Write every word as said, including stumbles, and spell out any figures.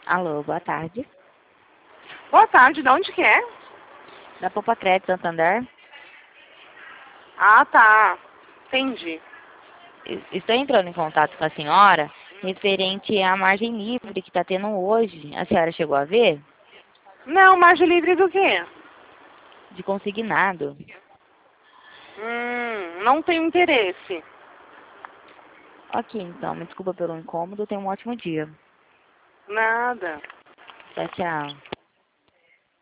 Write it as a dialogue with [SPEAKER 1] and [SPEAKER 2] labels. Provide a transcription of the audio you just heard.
[SPEAKER 1] Alô, boa tarde.
[SPEAKER 2] Boa tarde, de onde que é?
[SPEAKER 1] Da Poupa Crédito Santander.
[SPEAKER 2] Ah, tá. Entendi.
[SPEAKER 1] Es- Estou entrando em contato com a senhora referente à margem livre que está tendo hoje. A senhora chegou a ver?
[SPEAKER 2] Não, margem livre do quê?
[SPEAKER 1] De consignado.
[SPEAKER 2] Hum, não tenho interesse.
[SPEAKER 1] Ok, então, me desculpa pelo incômodo. Tenha um ótimo dia.
[SPEAKER 2] Nada.
[SPEAKER 1] Tchau, tchau.